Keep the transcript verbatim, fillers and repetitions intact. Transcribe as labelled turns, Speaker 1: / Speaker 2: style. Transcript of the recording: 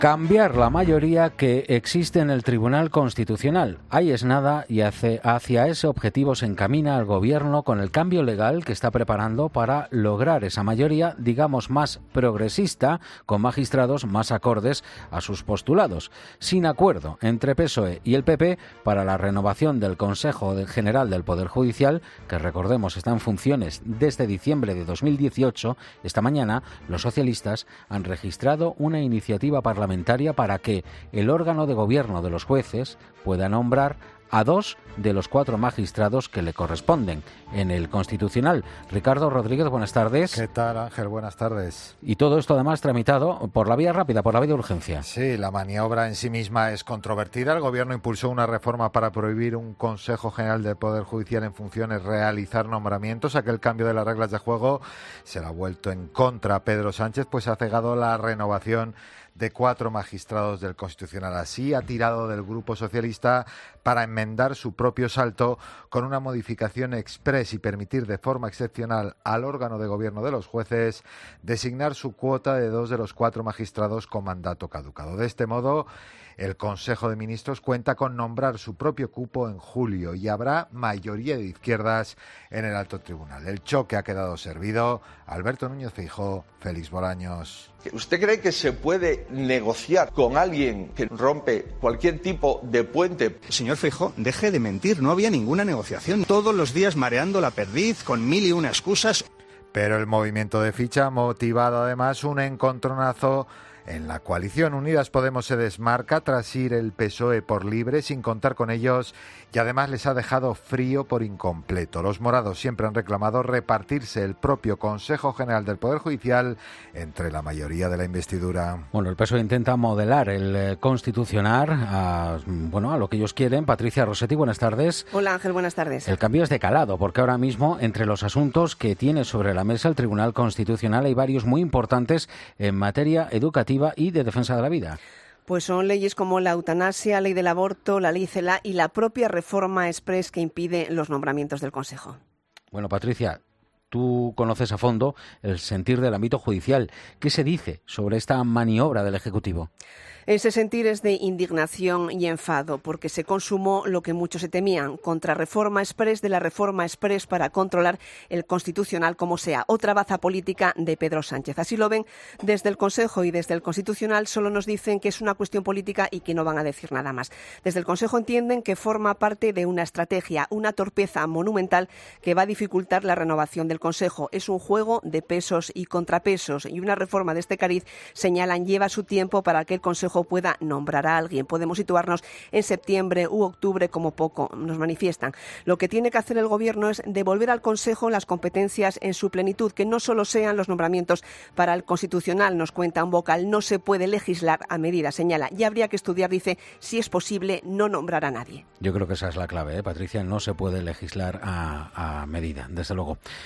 Speaker 1: Cambiar la mayoría que existe en el Tribunal Constitucional. Ahí es nada y hace, hacia ese objetivo se encamina el Gobierno con el cambio legal que está preparando para lograr esa mayoría, digamos, más progresista, con magistrados más acordes a sus postulados. Sin acuerdo entre P S O E y el P P para la renovación del Consejo General del Poder Judicial, que recordemos está en funciones desde diciembre de dos mil dieciocho, esta mañana los socialistas han registrado una iniciativa parlamentaria para que el órgano de gobierno de los jueces pueda nombrar a dos de los cuatro magistrados que le corresponden en el Constitucional. Ricardo Rodríguez, buenas tardes.
Speaker 2: ¿Qué tal, Ángel? Buenas tardes.
Speaker 1: Y todo esto además tramitado por la vía rápida, por la vía de urgencia.
Speaker 2: Sí, la maniobra en sí misma es controvertida. El Gobierno impulsó una reforma para prohibir un Consejo General del Poder Judicial en funciones realizar nombramientos. Aquel cambio de las reglas de juego se le ha vuelto en contra a Pedro Sánchez, pues ha cegado la renovación de cuatro magistrados del Constitucional. Así ha tirado del Grupo Socialista para enmendar su propio salto con una modificación express y permitir de forma excepcional al órgano de gobierno de los jueces designar su cuota de dos de los cuatro magistrados con mandato caducado. De este modo, el Consejo de Ministros cuenta con nombrar su propio cupo en julio y habrá mayoría de izquierdas en el alto tribunal. El choque ha quedado servido. Alberto Núñez Feijóo, Félix Bolaños.
Speaker 3: ¿Usted cree que se puede negociar con alguien que rompe cualquier tipo de puente?
Speaker 4: Señor Feijóo, deje de mentir, no había ninguna negociación. Todos los días mareando la perdiz con mil y una excusas.
Speaker 2: Pero el movimiento de ficha ha motivado además un encontronazo en la coalición. Unidas Podemos se desmarca tras ir el P S O E por libre sin contar con ellos y además les ha dejado frío por incompleto. Los morados siempre han reclamado repartirse el propio Consejo General del Poder Judicial entre la mayoría de la investidura.
Speaker 1: Bueno, el P S O E intenta modelar el eh, Constitucional a, bueno, a lo que ellos quieren. Patricia Rossetti, buenas tardes.
Speaker 5: Hola Ángel, buenas tardes.
Speaker 1: El cambio es de calado porque ahora mismo entre los asuntos que tiene sobre la mesa el Tribunal Constitucional hay varios muy importantes en materia educativa y de defensa de la vida.
Speaker 5: Pues son leyes como la eutanasia, ley del aborto, la ley CELA y la propia reforma express que impide los nombramientos del Consejo.
Speaker 1: Bueno, Patricia, tú conoces a fondo el sentir del ámbito judicial. ¿Qué se dice sobre esta maniobra del Ejecutivo?
Speaker 5: Ese sentir es de indignación y enfado, porque se consumó lo que muchos se temían, contrarreforma express de la reforma express para controlar el Constitucional como sea, otra baza política de Pedro Sánchez. Así lo ven desde el Consejo y desde el Constitucional solo nos dicen que es una cuestión política y que no van a decir nada más. Desde el Consejo entienden que forma parte de una estrategia, una torpeza monumental que va a dificultar la renovación del Consejo. Es un juego de pesos y contrapesos y una reforma de este cariz, señalan, lleva su tiempo para que el Consejo pueda nombrar a alguien. Podemos situarnos en septiembre u octubre como poco, nos manifiestan. Lo que tiene que hacer el Gobierno es devolver al Consejo las competencias en su plenitud, que no solo sean los nombramientos para el Constitucional, nos cuenta un vocal, no se puede legislar a medida, señala. Ya habría que estudiar, dice, si es posible no nombrar a nadie.
Speaker 1: Yo creo que esa es la clave, ¿eh, Patricia? No se puede legislar a, a medida, desde luego.